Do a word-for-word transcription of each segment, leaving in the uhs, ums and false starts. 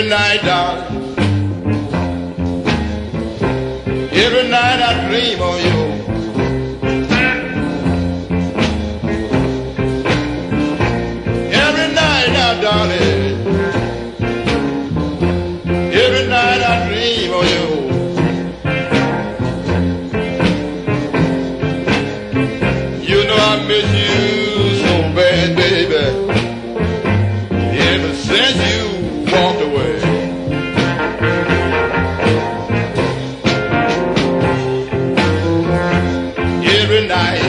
Every night, darling, every night I dream of you. Every night now, darling, every night I dream of you. You know I miss you so bad, baby, ever since you walked away. Every night,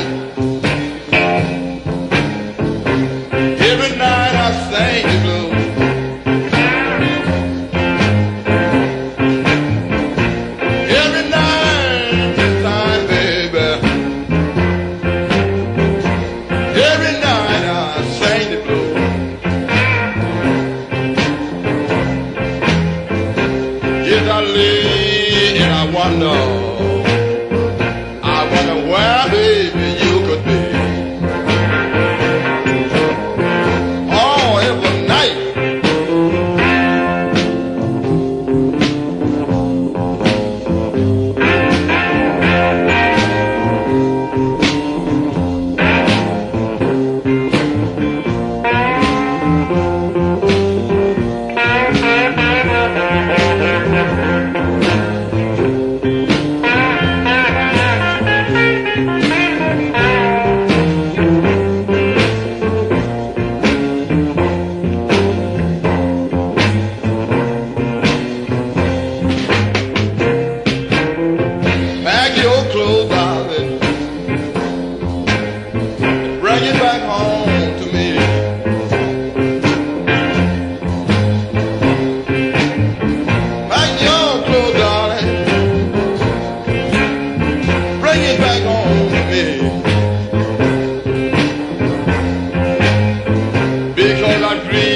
every night I sing the blues. Every night this time, baby, every night I sing the blues. Yes, I lay and I wonder, I wonder where, baby, you could be. Oh, every night. Pack your clothes, darling, and bring it back home to me. Pack your clothes, darling, bring it back home to me. Because I dream